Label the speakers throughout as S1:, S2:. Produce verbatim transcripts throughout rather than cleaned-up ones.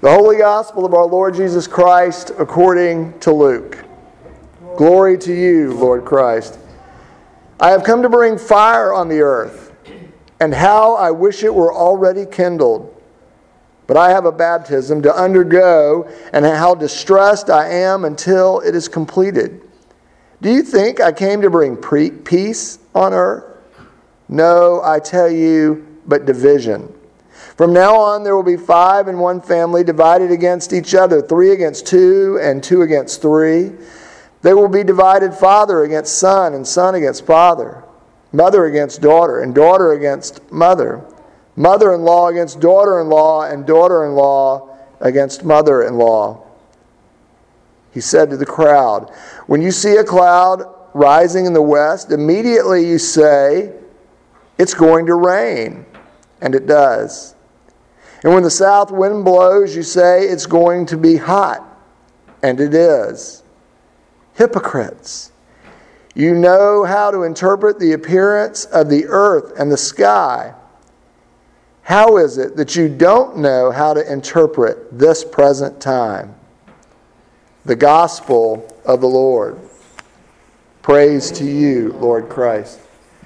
S1: The Holy Gospel of our Lord Jesus Christ according to Luke. Glory to you, Lord Christ. I have come to bring fire on the earth, and how I wish it were already kindled. But I have a baptism to undergo, and how distressed I am until it is completed. Do you think I came to bring pre- peace on earth? No, I tell you, but division. From now on there will be five in one family divided against each other, three against two, and two against three. They will be divided father against son, and son against father, mother against daughter, and daughter against mother, mother-in-law against daughter-in-law, and daughter-in-law against mother-in-law. He said to the crowd, when you see a cloud rising in the west, immediately you say, it's going to rain. And it does. And when the south wind blows, you say, it's going to be hot. And it is. Hypocrites! You know how to interpret the appearance of the earth and the sky. How is it that you don't know how to interpret this present time? The gospel of the Lord. Praise to you, Lord Christ.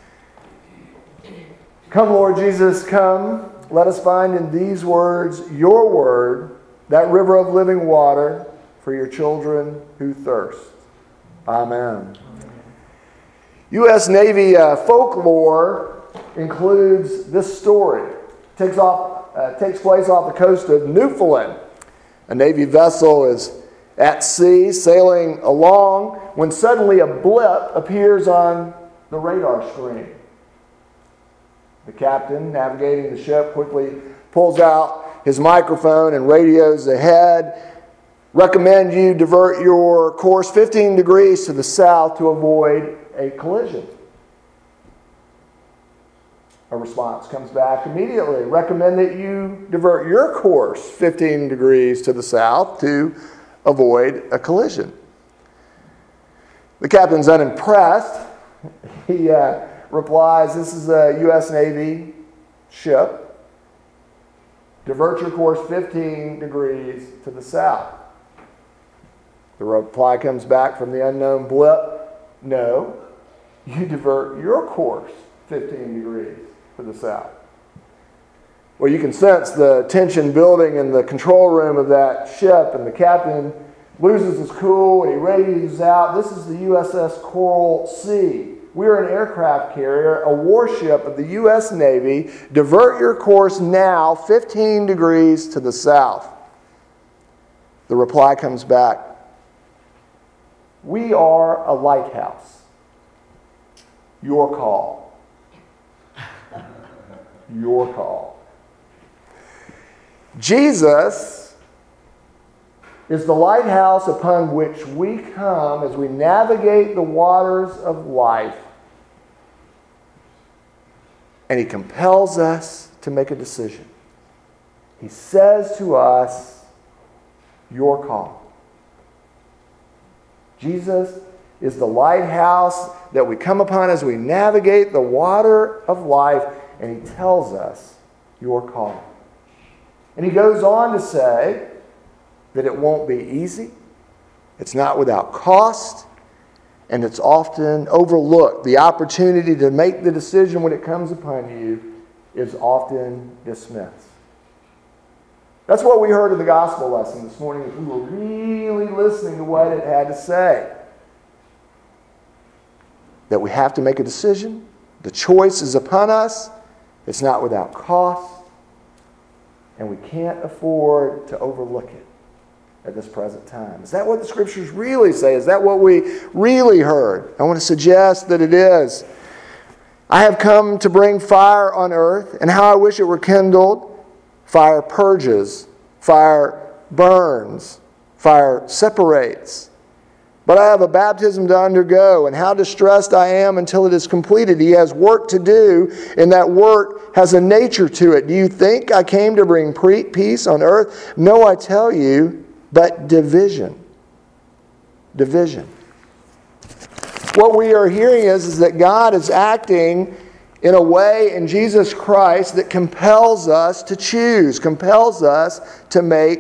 S1: Come, Lord Jesus, come. Let us find in these words your word, that river of living water for your children who thirst. Amen. U S Navy uh, folklore includes this story. It takes, off, uh, takes place off the coast of Newfoundland. A Navy vessel is at sea, sailing along, when suddenly a blip appears on the radar screen. The captain, navigating the ship, quickly pulls out his microphone and radios ahead. Recommend you divert your course fifteen degrees to the south to avoid a collision. A response comes back immediately. Recommend that you divert your course fifteen degrees to the south to avoid a collision. The captain's unimpressed. He uh, replies, this is a U S Navy ship. Divert your course fifteen degrees to the south. The reply comes back from the unknown blip. No, you divert your course fifteen degrees to the south. Well, you can sense the tension building in the control room of that ship, and the captain loses his cool and he radios out, this is the U S S Coral Sea. We're an aircraft carrier, a warship of the U S Navy. Divert your course now fifteen degrees to the south. The reply comes back. We are a lighthouse. Your call. Your call. Jesus is the lighthouse upon which we come as we navigate the waters of life. And he compels us to make a decision. He says to us, your call. Jesus is the lighthouse that we come upon as we navigate the water of life, and he tells us, your call. And he goes on to say that it won't be easy, it's not without cost, and it's often overlooked. The opportunity to make the decision when it comes upon you is often dismissed. That's what we heard in the gospel lesson this morning, if we were really listening to what it had to say. That we have to make a decision. The choice is upon us. It's not without cost. And we can't afford to overlook it at this present time. Is that what the scriptures really say? Is that what we really heard? I want to suggest that it is. I have come to bring fire on earth, and how I wish it were kindled. Fire purges, fire burns, fire separates. But I have a baptism to undergo, and how distressed I am until it is completed. He has work to do, and that work has a nature to it. Do you think I came to bring peace on earth? No, I tell you, but division. Division. What we are hearing is, is that God is acting in a way in Jesus Christ that compels us to choose, compels us to make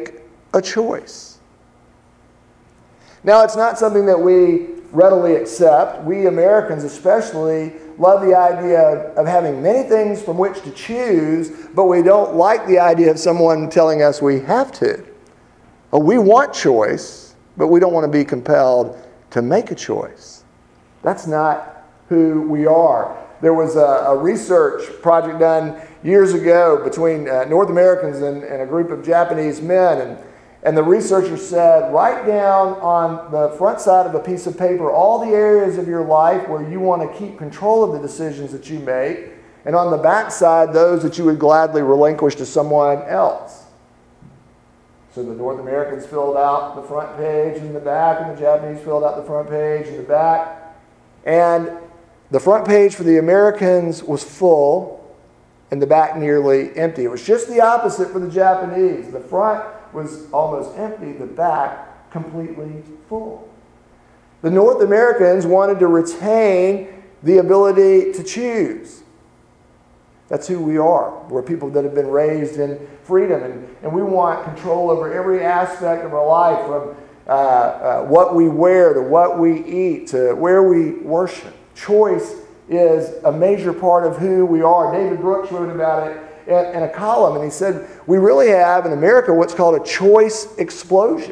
S1: a choice. Now, it's not something that we readily accept. We Americans especially love the idea of having many things from which to choose, but we don't like the idea of someone telling us we have to. Oh, we want choice, but we don't want to be compelled to make a choice. That's not who we are. There was a, a research project done years ago between uh, North Americans and, and a group of Japanese men, and And the researcher said, write down on the front side of a piece of paper all the areas of your life where you want to keep control of the decisions that you make, and on the back side, those that you would gladly relinquish to someone else. So the North Americans filled out the front page and the back, and the Japanese filled out the front page and the back. And the front page for the Americans was full, and the back nearly empty. It was just the opposite for the Japanese. The front was almost empty, the back completely full. The North Americans wanted to retain the ability to choose. That's who we are. We're people that have been raised in freedom, and, and we want control over every aspect of our life, from uh, uh, what we wear to what we eat to where we worship. Choice is a major part of who we are. David Brooks wrote about it in a column, and he said, we really have in America what's called a choice explosion.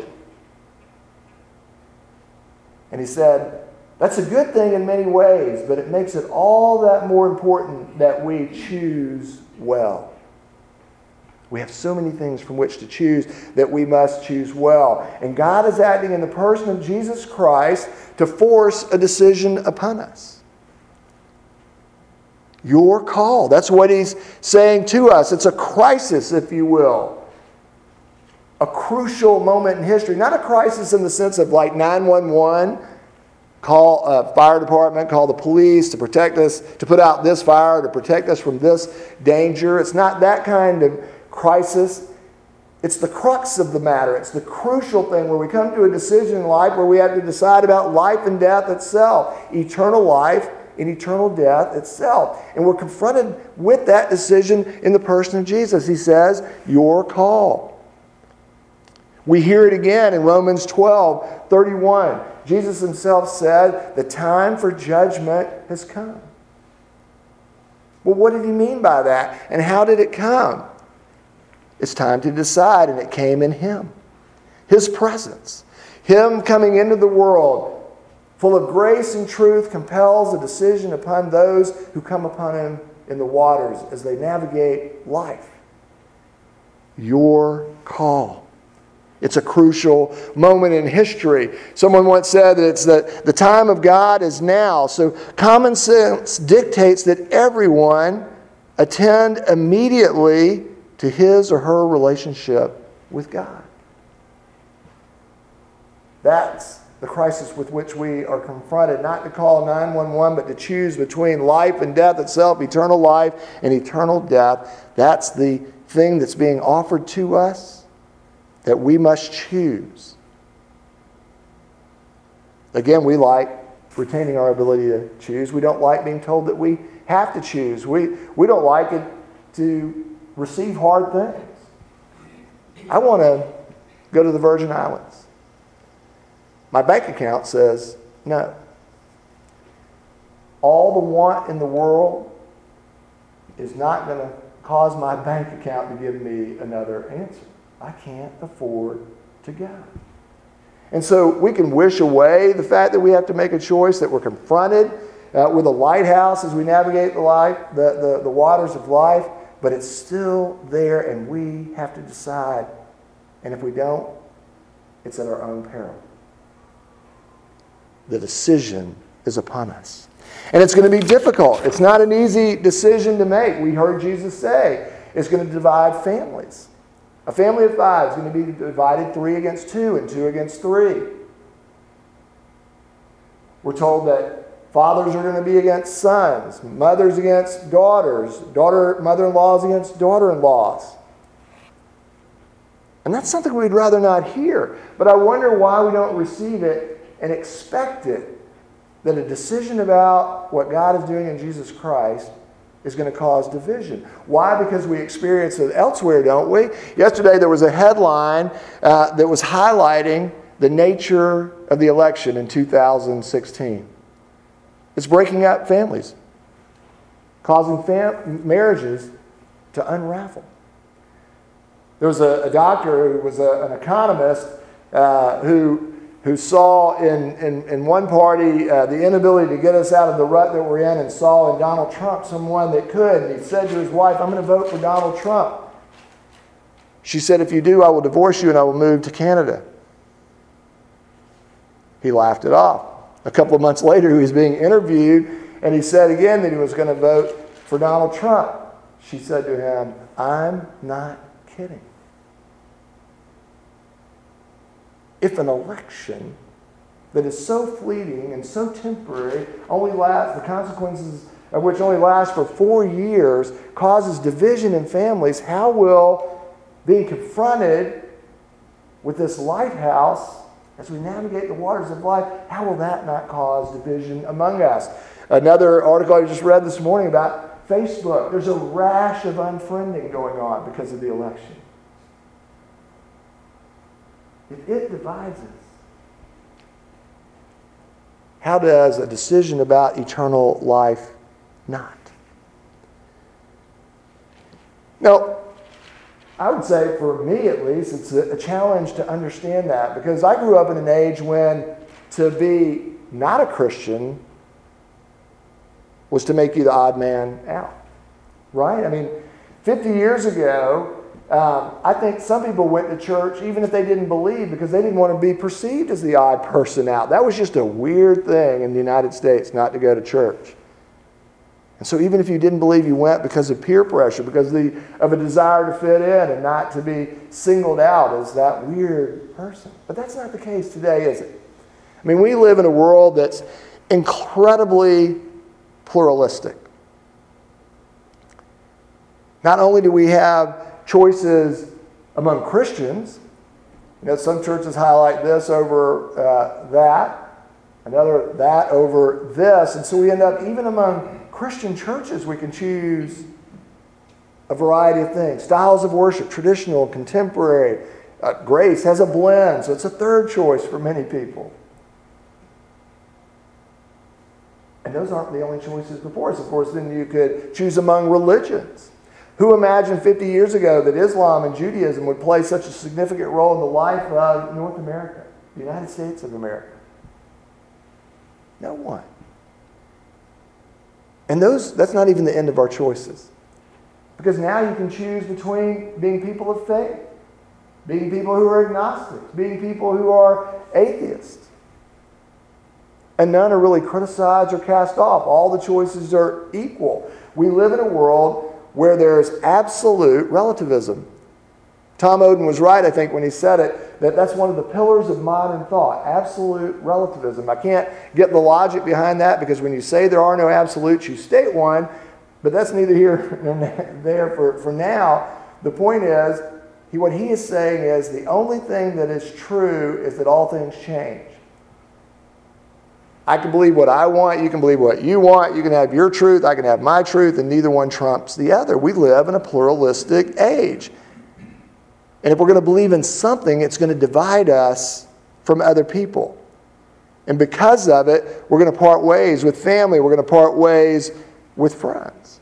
S1: And he said, that's a good thing in many ways, but it makes it all that more important that we choose well. We have so many things from which to choose that we must choose well. And God is acting in the person of Jesus Christ to force a decision upon us. Your call. That's what he's saying to us. It's a crisis, if you will. A crucial moment in history. Not a crisis in the sense of like nine one one, call a fire department, call the police to protect us, to put out this fire, to protect us from this danger. It's not that kind of crisis. It's the crux of the matter. It's the crucial thing where we come to a decision in life where we have to decide about life and death itself. Eternal life in eternal death itself. And we're confronted with that decision in the person of Jesus. He says, your call. We hear it again in Romans twelve thirty-one. Jesus himself said, the time for judgment has come. Well, what did he mean by that? And how did it come? It's time to decide, and it came in him. His presence. Him coming into the world full of grace and truth compels a decision upon those who come upon him in the waters as they navigate life. Your call. It's a crucial moment in history. Someone once said that it's the, the time of God is now. So common sense dictates that everyone attend immediately to his or her relationship with God. That's the crisis with which we are confronted, not to call nine one one, but to choose between life and death itself, eternal life and eternal death. That's the thing that's being offered to us that we must choose. Again, we like retaining our ability to choose. We don't like being told that we have to choose. We, we don't like it to receive hard things. I want to go to the Virgin Islands. My bank account says no. All the want in the world is not going to cause my bank account to give me another answer. I can't afford to go. And so we can wish away the fact that we have to make a choice, that we're confronted uh, with a lighthouse as we navigate the, life, the, the, the waters of life, but it's still there and we have to decide. And if we don't, it's at our own peril. The decision is upon us. And it's going to be difficult. It's not an easy decision to make. We heard Jesus say it's going to divide families. A family of five is going to be divided three against two and two against three. We're told that fathers are going to be against sons, mothers against daughters, daughter, mother-in-laws against daughter-in-laws. And that's something we'd rather not hear. But I wonder why we don't receive it and expect it, that a decision about what God is doing in Jesus Christ is going to cause division. Why? Because we experience it elsewhere, don't we? Yesterday there was a headline uh, that was highlighting the nature of the election in two thousand sixteen. It's breaking up families, causing fam- marriages to unravel. There was a, a doctor who was a, an economist uh, who who saw in, in, in one party uh, the inability to get us out of the rut that we're in, and saw in Donald Trump someone that could. And he said to his wife, "I'm going to vote for Donald Trump." She said, "If you do, I will divorce you and I will move to Canada." He laughed it off. A couple of months later, he was being interviewed, and he said again that he was going to vote for Donald Trump. She said to him, "I'm not kidding." If an election that is so fleeting and so temporary, only lasts, the consequences of which only last for four years, causes division in families, how will being confronted with this lighthouse as we navigate the waters of life, how will that not cause division among us? Another article I just read this morning about Facebook. There's a rash of unfriending going on because of the election. If it divides us, how does a decision about eternal life not? Now, I would say, for me at least, it's a challenge to understand that, because I grew up in an age when to be not a Christian was to make you the odd man out. Right? I mean, fifty years ago, Um, I think some people went to church even if they didn't believe, because they didn't want to be perceived as the odd person out. That was just a weird thing in the United States, not to go to church. And so even if you didn't believe, you went because of peer pressure, because of, the, of a desire to fit in and not to be singled out as that weird person. But that's not the case today, is it? I mean, we live in a world that's incredibly pluralistic. Not only do we have choices among Christians. You know, some churches highlight this over uh, that, another that over this. And so we end up, even among Christian churches, we can choose a variety of things. Styles of worship, traditional, contemporary. Uh, grace has a blend, so it's a third choice for many people. And those aren't the only choices before us. Of course, then you could choose among religions. Who imagined fifty years ago that Islam and Judaism would play such a significant role in the life of North America, the United States of America? No one. And those that's not even the end of our choices. Because now you can choose between being people of faith, being people who are agnostics, being people who are atheists. And none are really criticized or cast off. All the choices are equal. We live in a world where there's absolute relativism. Tom Oden was right, I think, when he said it, that that's one of the pillars of modern thought, absolute relativism. I can't get the logic behind that, because when you say there are no absolutes, you state one, but that's neither here nor there for, for now. The point is, he, what he is saying is the only thing that is true is that all things change. I can believe what I want, you can believe what you want, you can have your truth, I can have my truth, and neither one trumps the other. We live in a pluralistic age. And if we're going to believe in something, it's going to divide us from other people. And because of it, we're going to part ways with family, we're going to part ways with friends.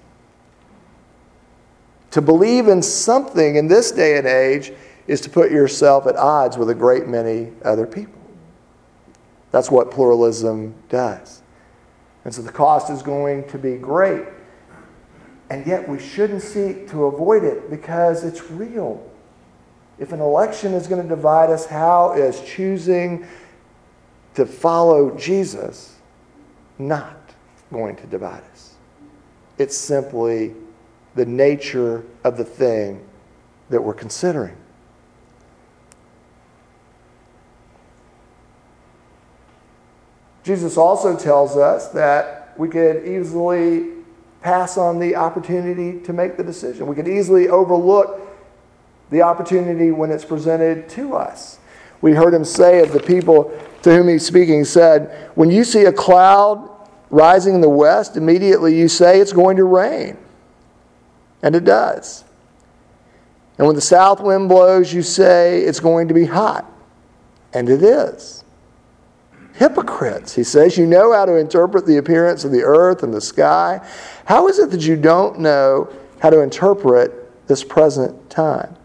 S1: To believe in something in this day and age is to put yourself at odds with a great many other people. That's what pluralism does. And so the cost is going to be great. And yet we shouldn't seek to avoid it, because it's real. If an election is going to divide us, how is choosing to follow Jesus not going to divide us? It's simply the nature of the thing that we're considering. Jesus also tells us that we could easily pass on the opportunity to make the decision. We could easily overlook the opportunity when it's presented to us. We heard him say of the people to whom he's speaking, he said, "When you see a cloud rising in the west, immediately you say it's going to rain. And it does. And when the south wind blows, you say it's going to be hot. And it is. Hypocrites, he says, you know how to interpret the appearance of the earth and the sky. How is it that you don't know how to interpret this present time?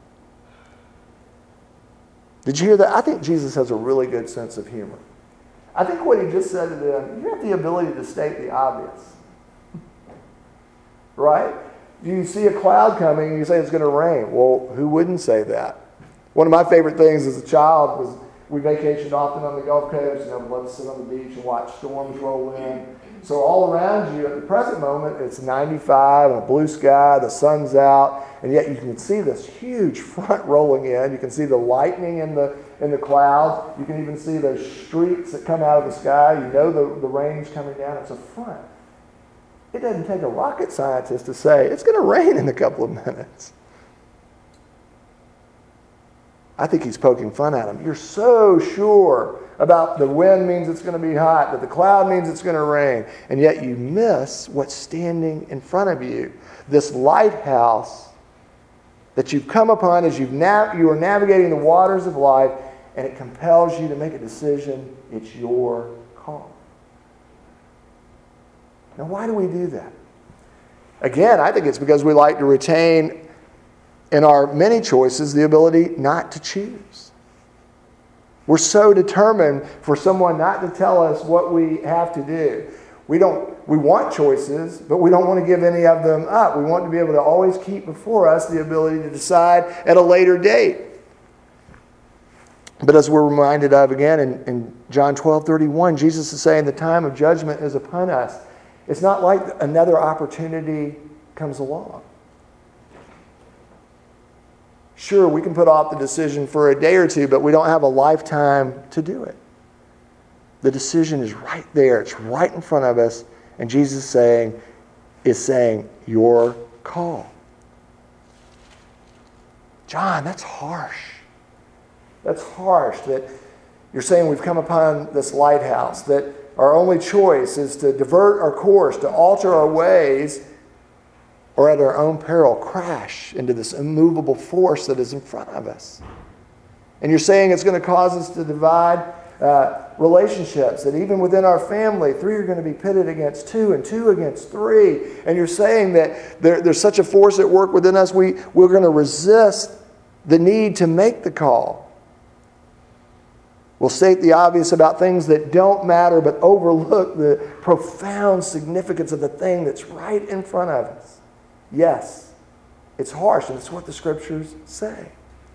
S1: Did you hear that? I think Jesus has a really good sense of humor. I think what he just said to them, you have the ability to state the obvious. Right? You see a cloud coming and you say it's going to rain. Well, who wouldn't say that? One of my favorite things as a child was we vacationed often on the Gulf Coast, and I would love to sit on the beach and watch storms roll in. So all around you at the present moment, it's ninety-five and a blue sky, the sun's out, and yet you can see this huge front rolling in. You can see the lightning in the in the clouds. You can even see those streaks that come out of the sky. You know the, the rain's coming down. It's a front. It doesn't take a rocket scientist to say, it's going to rain in a couple of minutes. I think he's poking fun at him. You're so sure about the wind means it's going to be hot, that the cloud means it's going to rain, and yet you miss what's standing in front of you. This lighthouse that you've come upon as you've nav- you are navigating the waters of life, and it compels you to make a decision. It's your call. Now, why do we do that? Again, I think it's because we like to retain in our many choices the ability not to choose. We're so determined for someone not to tell us what we have to do. We don't. We want choices, but we don't want to give any of them up. We want to be able to always keep before us the ability to decide at a later date. But as we're reminded of again in, in John twelve thirty-one, Jesus is saying the time of judgment is upon us. It's not like another opportunity comes along. Sure, we can put off the decision for a day or two, but we don't have a lifetime to do it. The decision is right there. It's right in front of us. And Jesus saying, is saying, your call. John, that's harsh. That's harsh that you're saying we've come upon this lighthouse, that our only choice is to divert our course, to alter our ways, or at our own peril, crash into this immovable force that is in front of us. And you're saying it's going to cause us to divide uh, relationships, that even within our family, three are going to be pitted against two and two against three. And you're saying that there, there's such a force at work within us, we, we're going to resist the need to make the call. We'll state the obvious about things that don't matter, but overlook the profound significance of the thing that's right in front of us. Yes, it's harsh, and it's what the Scriptures say.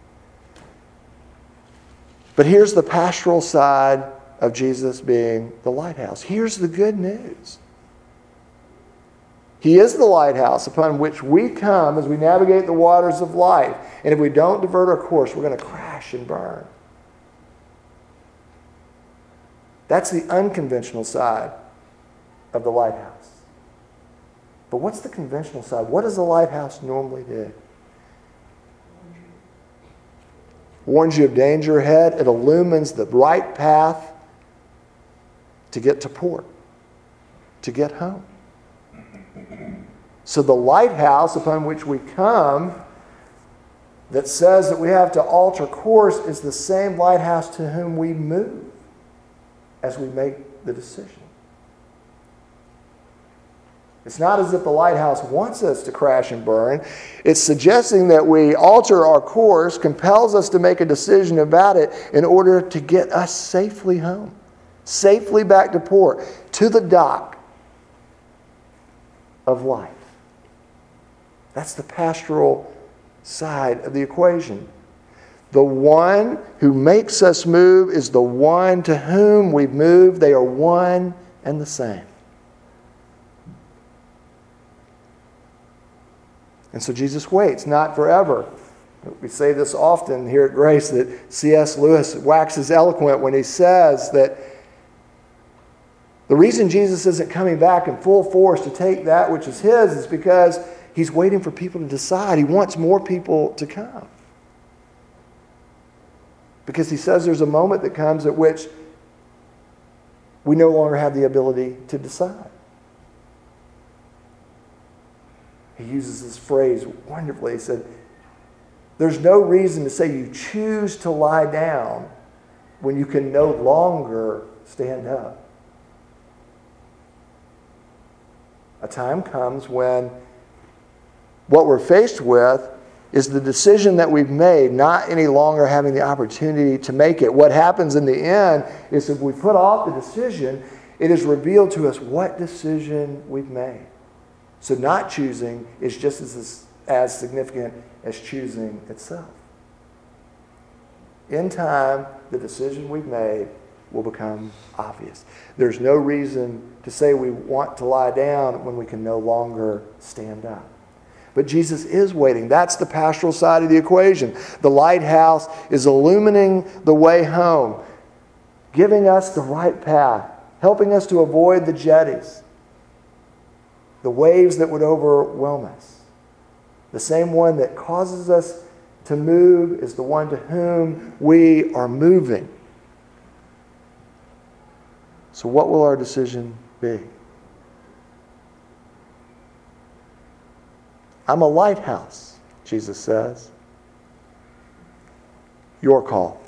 S1: But here's the pastoral side of Jesus being the lighthouse. Here's the good news. He is the lighthouse upon which we come as we navigate the waters of life. And if we don't divert our course, we're going to crash and burn. That's the unconventional side of the lighthouse. But what's the conventional side? What does the lighthouse normally do? Warns you of danger ahead. It illumines the right path to get to port, to get home. So the lighthouse upon which we come that says that we have to alter course is the same lighthouse to whom we move as we make the decision. It's not as if the lighthouse wants us to crash and burn. It's suggesting that we alter our course, compels us to make a decision about it in order to get us safely home, safely back to port, to the dock of life. That's the pastoral side of the equation. The one who makes us move is the one to whom we move. They are one and the same. And so Jesus waits, not forever. We say this often here at Grace, that C S Lewis waxes eloquent when he says that the reason Jesus isn't coming back in full force to take that which is his is because he's waiting for people to decide. He wants more people to come. Because he says there's a moment that comes at which we no longer have the ability to decide. he uses this phrase wonderfully. He said, there's no reason to say you choose to lie down when you can no longer stand up. A time comes when what we're faced with is the decision that we've made, not any longer having the opportunity to make it. What happens in the end is if we put off the decision, it is revealed to us what decision we've made. So not choosing is just as, as significant as choosing itself. In time, the decision we've made will become obvious. There's no reason to say we want to lie down when we can no longer stand up. But Jesus is waiting. That's the pastoral side of the equation. The lighthouse is illumining the way home, giving us the right path, helping us to avoid the jetties, the waves that would overwhelm us. The same one that causes us to move is the one to whom we are moving. So what will our decision be? I'm a lighthouse, Jesus says. Your call.